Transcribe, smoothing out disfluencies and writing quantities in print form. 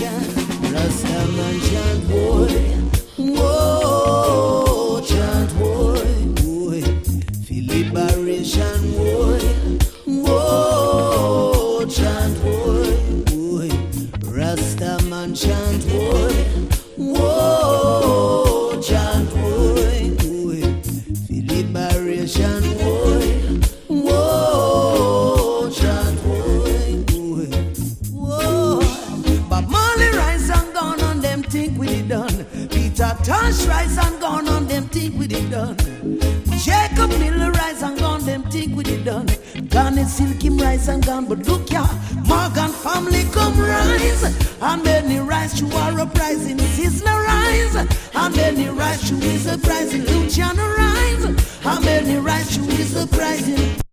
Rastaman chant boy, whoa, chant boy, feel liberation boy, whoa, chant boy, Rastaman chant boy, whoa, chant boy, feel liberation boy, whoa, chant boy, whoa. But Marley rise and gone on them think we did done. Peter Tosh rise and gone on them think we did done. Jacob Miller rise and gone them think we did done. Garnet Silkim rise and gone, but look ya, Morgan family come rise. And many rise to our uprising, Sizzler rise. And many rise to his uprising, Luciano rise. And many rise to his uprising.